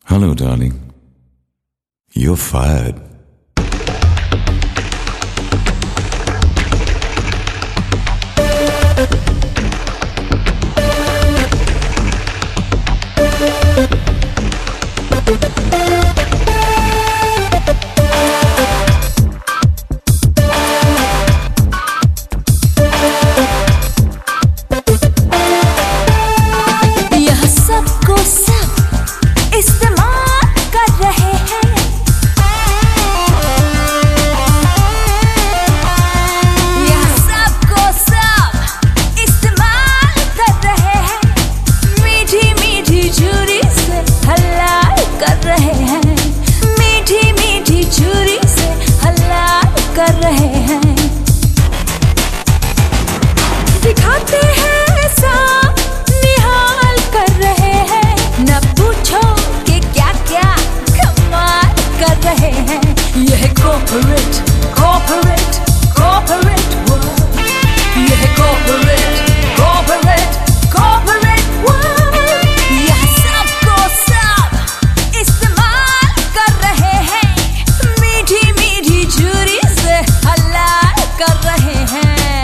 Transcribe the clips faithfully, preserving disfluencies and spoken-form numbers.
Hello, darling. You're fired. यह सबको सब इस्तेमाल कर रहे हैं। यह सबको सब इस्तेमाल कर रहे हैं। मीठी मीठी छुरी से हलाल कर रहे हैं। मीठी मीठी छुरी से हलाल कर रहे हैं। दिखाते हैं ऐसा निहाल कर रहे हैं। न पूछो कि क्या क्या कमाल कर रहे हैं। यह कॉर्पोरेट कॉर्पोरेट कॉर्पोरेट वर्ल्ड। यह कॉर्पोरेट कॉर्पोरेट कॉर्पोरेट वर्ल्ड। यह सबको सब इस्तेमाल कर रहे हैं। मीठी मीठी छुरी से हलाल कर रहे हैं।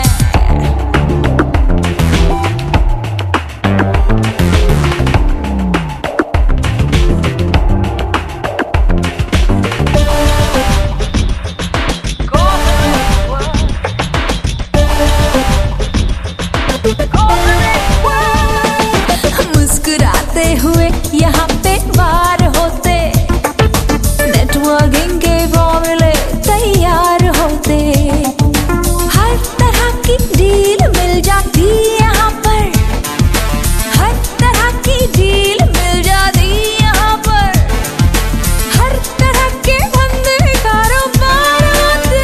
मुस्कुराते हुए यहाँ पे बार होते। नेटवर्किंग के फॉर्मूले तैयार होते। हर तरह की डील मिल जाती यहाँ पर। हर तरह की डील मिल जाती यहाँ पर। हर तरह के धंधे कारोबार होते।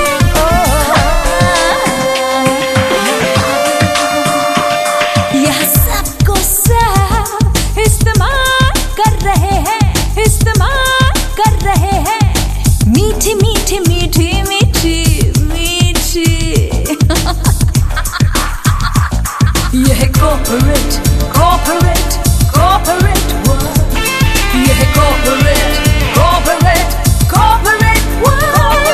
यह सबको सब इस्तेमाल कर रहे हैं। इस्तेमाल कर रहे हैं। मीठी मीठी मीठी मीठी मीठी। यह कॉर्पोरेट कॉर्पोरेट कॉर्पोरेट वर्ल्ड। यह कॉर्पोरेट कॉर्पोरेट कॉर्पोरेट वर्ल्ड।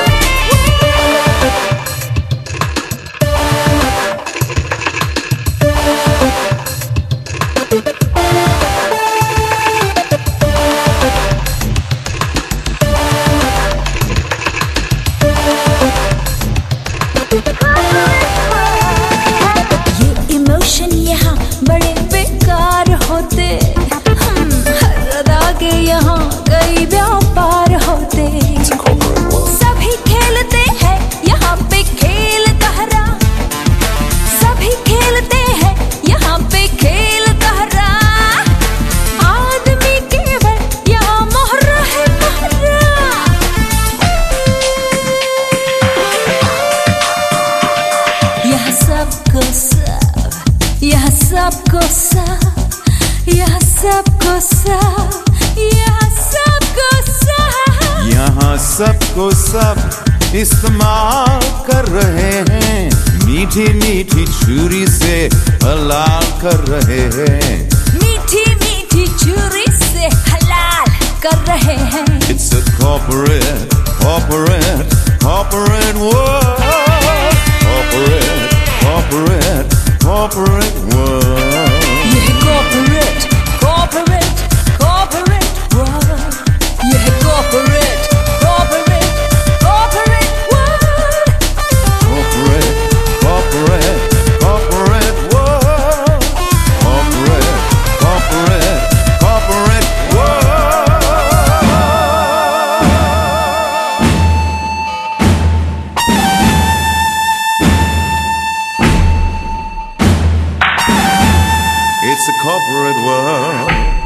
ये इमोशन यहाँ बड़े बेकार होते। हम हर अदा के यहाँ कई व्यापार होते। सभी खेलते हैं यहाँ पे खेल कहरा। सभी खेलते हैं यहाँ पे खेल कहरा। आदमी केवल यहाँ मोहरा है मोहरा। यह सबको सब यह सबको सब यह सबको सब यह सबको सब। यहाँ सबको सब इस्तेमाल कर रहे हैं। मीठी मीठी छुरी से हलाल कर रहे हैं। मीठी मीठी छुरी से हलाल कर रहे हैं। It's a corporate, corporate, corporate world. Corporate, corporate, corporate world. यह कॉर्पोरेट कॉर्पोरेट कॉर्पोरेट वर्ल्ड। यह corporate corporate corporate world. Corporate, corporate, corporate world. Corporate, corporate, corporate world. It's a corporate world.